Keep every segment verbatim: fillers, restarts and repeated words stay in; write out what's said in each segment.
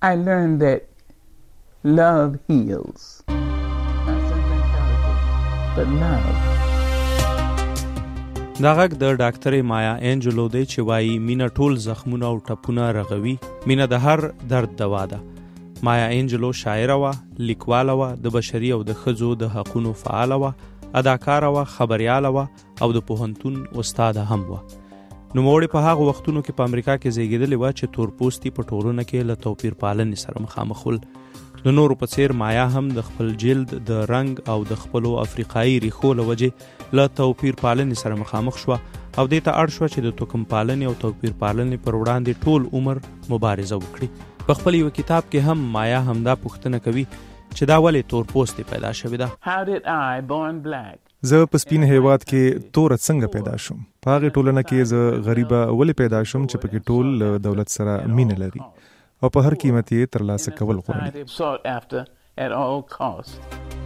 I learned that love heals. Not sentimentality, but love. دا غږ د ډاکټرې مایا انجلو دی چې وایي مینه ټول زخمونه او ټپونه رغوي. مینه د هر درد دوا ده. مایا انجلو شاعره وه، لیکواله وه، د بشري او د ښځو د حقونو فعاله وه، اداکاره وه، خبریاله وه او د پوهنتون استاده هم وه. نوموړې په هغو وختونو کې په امریکا کې زیږېدلې وه چې تورپوستي په ټولنه کې له توپیر پالنې سره مخامخ ول. د نورو په څیر مایا هم د خپل جلد د رنګ او د خپلو افریقایي ریښو له وجې له توپیر پالنې سره مخامخ شوه او دې ته اړ شوه چې د توکم پالنې او توپیر پالنې پر وړاندې ټول عمر مبارزه وکړي. په خپل یو کتاب کې هم مایا همدا پوښتنه کوي چې دا ولې تورپوستي پیدا شوې ده. How did I, born black, زه په سپین هیواد کې تور څنګه پیدا شوم؟ په هغې ټولنه کې زه غریبه ولې پیدا شوم چې پکې ټول له دولت سره مینه لري او په هر قیمت یې ترلاسه کول غواړي. sought after at all costs.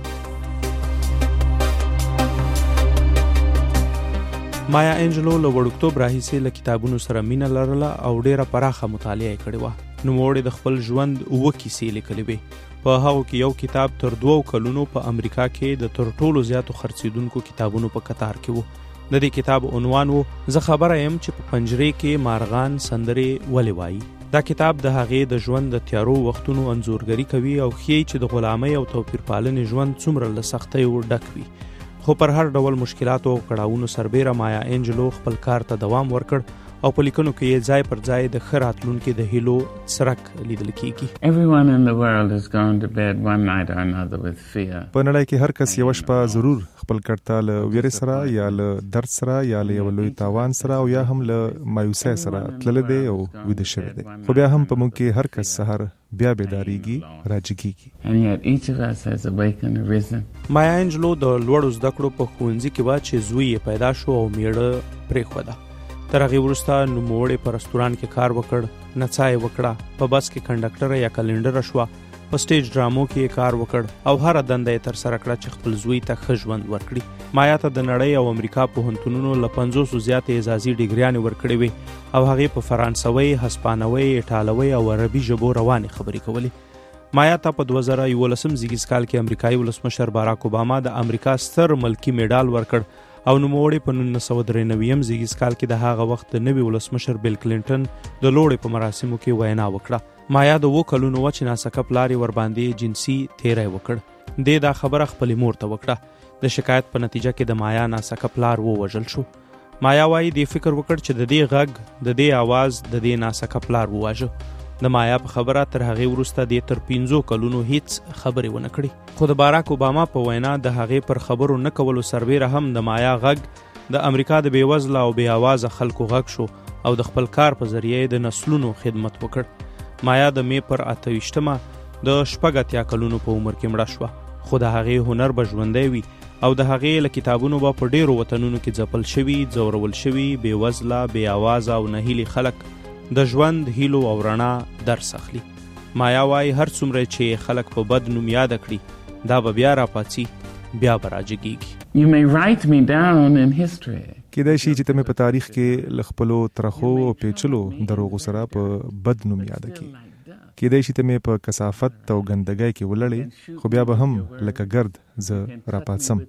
مایا انجلو له وړکتوب راهیسې له کتابونو سره مینه لرله او ډیره پراخه مطالعه یې کړې وه. نوموړې د خپل ژوند اووه کیسې لیکلې وې. په هغو کې یو کتاب تر دوو کلونو په امریکا کې د تر ټولو زیاتو خرڅېدونکو کتابونو په کتار کې وو. د دې کتاب عنوان و زه خبره یم چې په پنجرې کې مارغان سندرې ولې وایي. دا کتاب د هغې د ژوند د تیارو وختونو انځورګري کوي او ښیي چې د غلامۍ او توپیر پالنې ژوند څومره له سختیو ډک وي. خو پر هر ډول مشکلاتو او کړاوونو سربیره مایا انجلو خپل کار ته دوام ورکړ او په لیکنو کې یې ځای پر ځای د ښه راتلونکي د هیلو څرک لیدل کیږي. Everyone in the world has gone to bed one night or another with fear. په نړۍ کې هر کس یوه شپه ضرور خپل کټ ته له ویرې سره یا له درد سره یا له یو لوی تاوان سره او یا هم له مایوسۍ سره تللی دی او ویده شوی دی. خو بیا هم په موږ کې هر کس سهار بیا بیداریږي، راجګیږي. And yet each of us has awakened and risen. مایا انجلو د لوړو زده کړو په ښوونځي کې وه چې زوی یې پیدا شو او میړه پرېښوده. تر هغې وروسته نوموړې په رستوران کې کار وکړ، نڅا یې وکړه، په بس کې کنډکټره یا کلنډره شوه، په سټیج ډرامو کې یې کار وکړ او هره دنده یې ترسره کړه چې خپل زوی ته ښه ژوند ورکړي. مایا ته د نړۍ او امریکا پوهنتونونو له پنځوسو زیاتې اعزازي ډګریانې ورکړې وې او هغې په فرانسوي، هسپانوي، ایټالوي او عربي ژبو روانې خبرې کولې. مایا ته په دوه زره یولسم زیږیز کال کې امریکایي ولسمشر باراک اوباما د امریکا ستر ملکي میډال ورکړ او نوموړې په نولس سوه درې نوي زیږیز کال کې د هغه وخت د نوي ولسمشر بیل کلینټن د لوړې په مراسمو کې وینا وکړه. مایا د اووه کلونو وه چې ناسکه پلار یې ورباندې جنسي تیری وکړ. دې دا خبره خپلې مور ته وکړه. د شکایت په نتیجه کې د مایا ناسکه پلار ووژل شو. مایا وایي دې فکر وکړ چې د دې غږ، د دې आवाज د دې ناسکه پلار وواژه. د مایا په خبره تر هغې وروسته دې تر پنځو کلونو هیڅ خبرې ونه کړي. خو د باراک اوباما په وینا د هغې پر خبرو نه کولو سربیره هم د مایا غږ د امریکا د بېوزله او بې آوازه خلکو غږ شو او د خپل کار په ذریعه د نسلونو خدمت وکړ. مایا د مې پر اته ویشتمه د شپږ اتیا کلونو په عمر کې مړه شوه. خو د هغې هنر به ژوندی وي او د هغې له کتابونو به په ډیرو وطنونو کې ځپل شوي، ځورول شوي، بېوزله، بې آوازه او نهیلي خلک د ژوند هیلو او رڼا درس اخلي. مایا وایي هر څومره چې خلک په بد نوم یاد کړي دا به بیا راپاڅي، بیا به راجګیږي. You may write me down in history. کېدای شي چې ته مې په تاریخ کې له خپلو ترخو او پیچلو دروغو سره په بد نوم یاد کړي. کېدای شي ته مې په کثافت او ګندګۍ کې ولړې، خو بیا به هم لکه ګرد زه راپاڅم.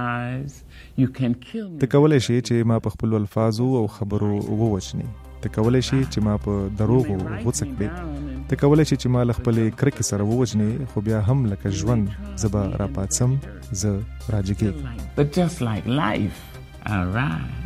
ته کولی شي چې ما په خپلو الفاظو او خبرو ووجنې. ته کولی شي چې ما په دروغو غوڅه کړې. ته کولی شي چې ما له خپلې کرکې سره ووجنې، خو بیا هم لکه ژوند زه به راپاڅم، زه راجګېږم. But just like life, I rise.